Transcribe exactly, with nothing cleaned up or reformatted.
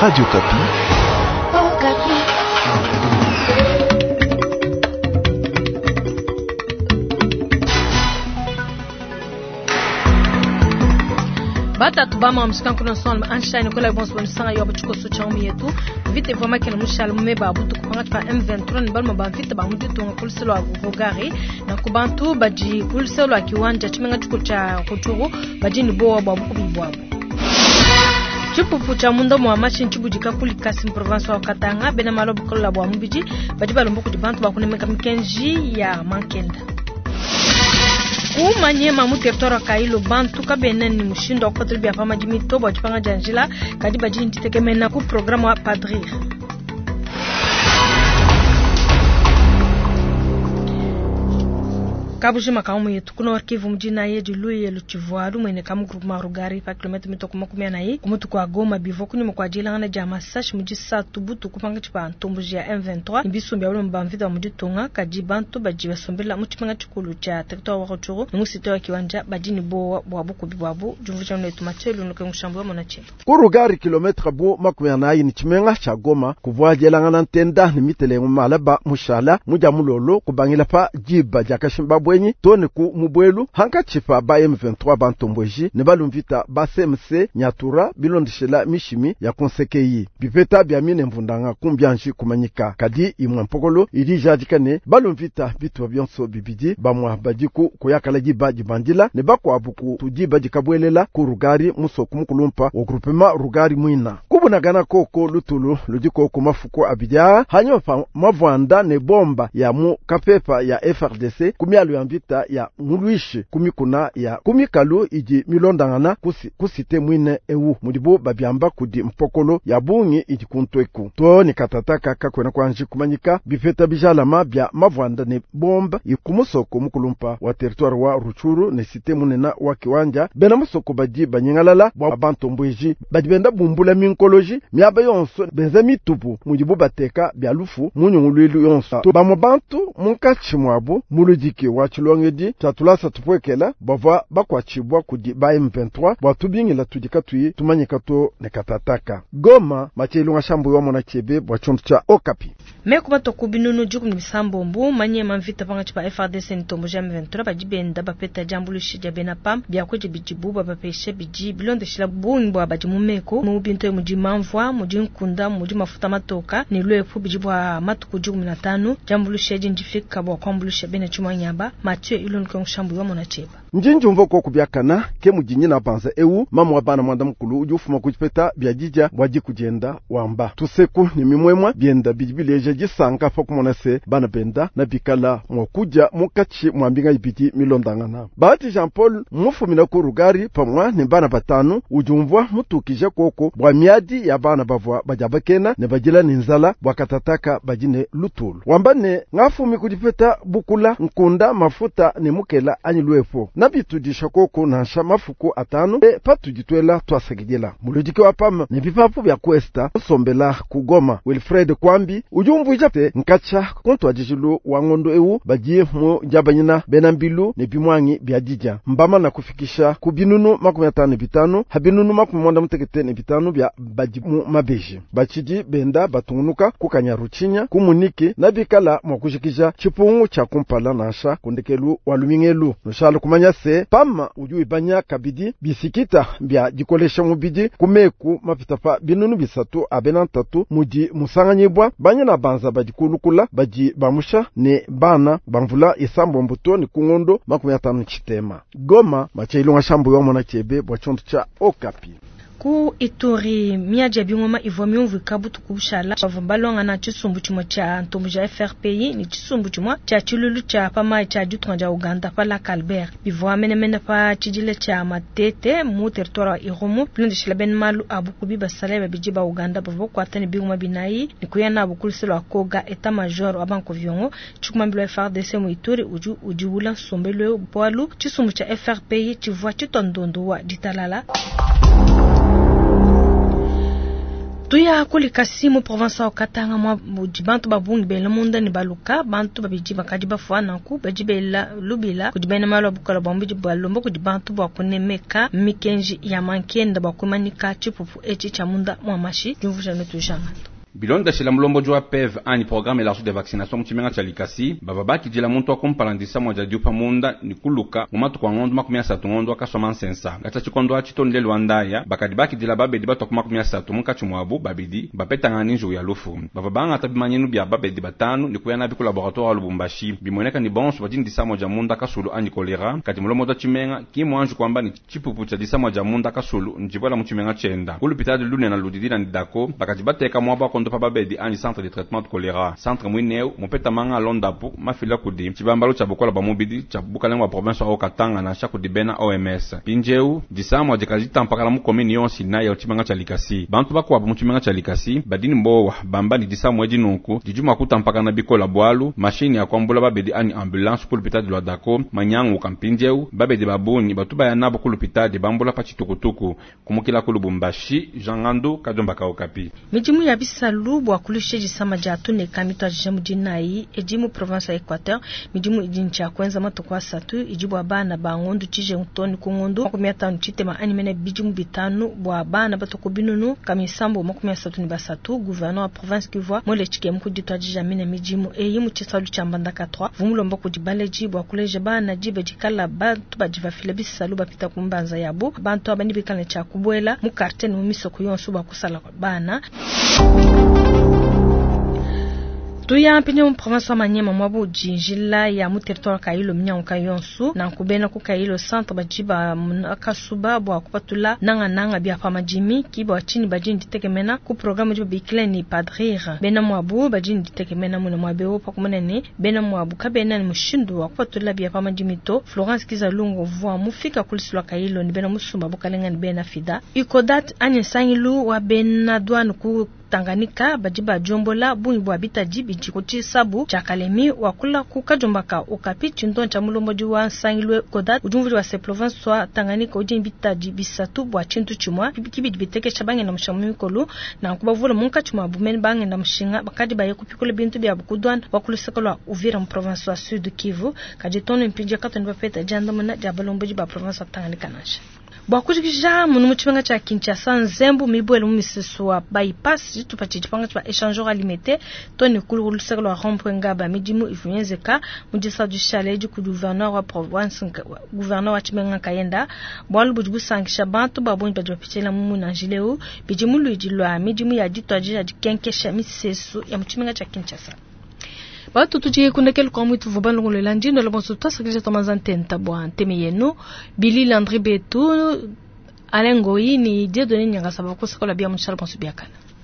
Radio Kapi. Oh, Kapi. Bata tubama mshikan kuna son Einstein kola bon bon sanga yoba chuko so chawmi yetu vite vama kena mushal meba abutu kupanga pa M vingt-trois balma ba vite ba mudu to kulselo avogari na kubantu baji kulselo akiwanja chimenga chuko cha kuturu baji ni boa ba buku bibwabo chupupu cha mundo mwa machin chubujika kuli Kasim province wa Katanga bena malobu kola bwa mbiji baji balombo kudibantu bakunemeka mikenji ya Mankenda Umanyema mu territoire kailo bantu kabenen ni mushindo okotribi ya fama jimi tobo chipanga janjila kadiba jini titekemena ku programu wa padrir Kabujima kaumu yetu kuna warkivu mjina yeji luye luchivualu mwene kamu grupu marugari pa kilometre mitoko makumia na hii kumutu kwa Goma bivo kuni mkwa jila ngana jama sash mji saa tubutu kupanga chipa antombuji ya M vingt-trois nibisu mbya ulu mbamvida mji tonga kajibantu bajiwa sombila mchipanga chikulu cha tektoa wakochuru nungusito wa kiwanja bajini bo wabuku bibabu jumvuja mnetu machelu nuke mshambu wa monache kurugari kilometre bu makumia na hii ni chimenga cha Goma kuvua jela ngana ntenda ni mitele ngumalaba mushala muja mulolo kubangila pa jiba jakashimba bwenyi tone ku mubwelu hanka chifa ba M vingt-trois bantomboji ne balumvita ba C M C nyatura bilondishela mishimi ya konsekeyi bipeta bya mine mvundanga kumbyanji kumanyika kadi imwa mpokolo ili jadikane balumvita bitu byonso bibidi bamwa badiku kuyakala jiba jibandila ne bakwa buku tujiba jikabwelela ku rugari muso kumukulumpa o groupement rugari mwina kubunagana koko lutulu lujiko ku mafuko abidya hanyofa mavwanda ne bomba ya mu kapepa ya F R D C kumyalu yambita ya nguluishi kumikuna ya kumikalu iji milondangana kusi, kusite mwine ewu mudibu babyamba kudi mpokolo ya bungi iji kuntoeku to ni katataka kakwena kwanji kumanyika bifeta bijalama bya mavwanda ne bomba ikumusoko mukulumpa wa territoire wa Ruchuru ne site munena wa kiwanja bena musoko baji banyengalala bwa bantombweji badibenda bumbula minkoloji myaba yonso benza mitupu mudibu bateka bya lufu munyungulwelu yonso to bamobantu munkachi mwabu mulujike wa chilongedi tatulasa tupwekela bava bakwachibwa kudi ba M vingt-trois bwatubingila tudikatui tumanyikato nekatataka Goma machelunga shambu wa mona chebe bwa chonto cha Okapi mekuba tokubinunu juku ni bisambo mbu manyema mvita panga chipa F R D C ntombo ja M vingt-trois bajibenda bapeta jambulu shija bena pam byakweje bijibu babapeshe biji bilonde shila bungu abajimumeko mu binto muji mamvwa muji nkunda muji mafuta matoka ni lwefu bijibu matuku juku kumi na tano jambulu shija njifika bwa kwambulu shebena chuma nyamba Mathieu ilon kwa mshambu wa mona cheba njinju mvoko kubyakana ke mujinyi na banza ewu mama wabana mwanda mkulu ujufuma kujipeta byajija waji kujenda wamba tuseku ni mimwemwa byenda bijibileje jisanga fokumonase bana benda na bikala mwakuja mukachi mwambinga ibiti milondangana bahati Jean Paul mufumina ku rugari pamwa ni bana batanu ujumvwa mutukije koko bwa miadi ya bana bavwa bajabakena ne bajila ninzala bwakatataka bajine lutulu wambane ngafumi kujipeta bukula nkunda mafuta ni mukela anyilwefo nabitudisha koko na shamafuko atanu e patujitwela twasegidela mulujike wapama ni bipapu bya kwesta sombela kugoma Wilfred Kwambi ujumvu ijapte nkacha kontu ajijilu wangondo ewu bajie mu jabanyina benambilu ne bimwangi byajija mbama na kufikisha kubinunu makumi atano bitano habinunu makumi mwanda mtekete ne bitano bya bajimu mabeji bachiji benda batungunuka kukanyaruchinya kumuniki na bikala mwakujikija chipungu cha kumpala nasha kundekelu walumingelu nushalo kumanya se pama ujui banya kabidi bisikita bya jikolesha mubidi kumeku mapitapa binunu bisatu abenantatu muji musanganyibwa banya na banza bajikulukula baji bamusha ne bana bamvula isambo mbuto ni kungondo makumi atano chitema Goma machailunga shambu wa mona chebe bwa chonto cha Okapi ku Ituri miaja bingoma ivomi umvikabu tukubushala bavumbalonga na chisumbu chimo cha ntombuja F R P I ni chisumbu chimo cha chilulu cha pama cha jutonja Uganda pala Calbert bivwa menemene pa chijile cha matete mu territoire iromo plende shilaben malu abukubi basale bijiba Uganda bavo kwatani bingoma binai ni kuyana abukuliselo akoga eta major abanko vyongo chukumambilo F R D C mu Ituri uju ujiwula sombelo bwalu chisumbu cha F R P I chivwa chitondondo wa ditalala tuya kulikasi mu province okatanga mwa bantu babungi bela munda ni baluka bantu babiji bakadi bafana ku bajibela lubila kujibena malo bukala bombi balombo kujibantu bakunemeka mikenji ya mankenda bakumanika chipupu echi cha munda mwa mashi jumvusha no tujanga bilonda shila mulombo jwa P E V ani programme large de vaccination mchimenga cha likasi bababaki jila muntu akompalandisa moja diupa munda ni kuluka mumatu kwa ngondo makumia satu ngondo akasoma sensa gata chikondo achitondele lwandaya bakadibaki jila babedi batu kwa makumia satu muka chumwabu babidi bapeta ngani nju ya lufu bababanga tabimanyenu bia babedi batanu ni kuyana biku laboratoire wa Lubumbashi bimoneka ni bonso bajini disa moja munda kasulu ani kolera kati mulomo da chimenga kimo anju kwamba ni chipupu cha disa moja munda kasulu njibola mchimenga chenda kulupitade lune na ludidina ni dako bakadibateka mwaba ndo pa babedi ani centre de traitement de choléra centre mwineu mopeta manga londapu mafila kudi chibambalo cha bokola bamobidi cha bukalengwa province au Katanga na chaku dibena O M S pinjeu disamo jikazita mpaka la mu commune yonsi na ya chimenga cha likasi bantu bakwa mu chimenga cha likasi badini mbowa bamba ni disamo eji nunku dijuma kuta mpaka na bikola bwalu machine ya kwambula babedi ani ambulance pour l'hôpital de Lwadako manyangu kampinjeu babedi babuni batuba ya nabo ku l'hôpital de bambula pa chitukutuku kumukila ku Lubumbashi Jangando Kajomba ka Okapi mijimu ya bisalu bwa kulisheji sama jatu ne kamito ajimu jinai ejimu province ya Equateur mijimu ijincha kwenza mato kwa satu ijibu abana ba ngondu chije ngutoni ku ngondu makumia tanu chite ma animene bijimu bitanu bwa abana bato kubinunu kamisambo makumia satu ni basatu gouverneur wa province Kivu mole chike mkujito ajija mine mijimu eyimu chisalu chambandaka trois vumulo mboko jibaleji bwa kuleje bana jibe jikala bantu bajiva file bisalu bapita kumbanza yabu bantu abani bikane cha kubwela mu quartier no misoko yonsu bakusala bana. Tuya mpinyo mprovince wa Manyema mwabu jinjila ya mu territoire kailo mnyanguka yonsu na kubena ku kailo centre bajiba akasuba bwa kupatula nanga nanga bya fama jimi kiba wachini bajini ditekemena ku programme jiba bikleni padrire bena mwabu bajini ditekemena muna mwabeo pa kumunene bena mwabu kabena ni mushindu wa kupatula bya fama jimi to Florence Kizalungu vwa mufika kulisula kailo ni bena musumba bukalenga ni bena fida ikodat anyesangilu wa bena douane ku Tanganyika bajiba jombola bunyi bwa bitaji bijikuti sabu chakalemi wakula kukajombaka okapi chindon cha mulombo juwa sangilwe kodat ujumvuri wa se province swa Tanganyika ujin bitaji bisatu bwa chintu chumwa kibidi biteke chabange na mshamu mikolu na kubavula munka chumwa bumen bange na mshinga bakadi baye kupikole bintu bya bukudwan wakulu sekolwa Uvira mu province wa Sud Kivu kajitono mpinja katoni bapeta janda muna jabalombo jiba province wa Tanganyika nasha Bakujija munu muchimenga cha Kinshasa nzembu mibwele mumiseso wa bypass tupachi chipanga cha échangeur alimité toni kulu sekolo wa rompwe ngaba mijimu ifunyezeka mujisa du chalet du gouverneur wa province gouverneur wa chimenga kayenda bwalu bujugu sankisha bantu babonyi bajopichela mumu na jileu bijimu luijilwa mijimu ya jitwa jija jikenkesha miseso ya muchimenga cha Kinshasa. Batu tujie kunekele kwa mwitu vubanlu ngule lanjino labonsu tasakisha tomazantenta bwa nteme yenu Billy Landry Betu Alengo hii ni dia doni nyanga sababu kwa sakola bia mchara ponsu biakana.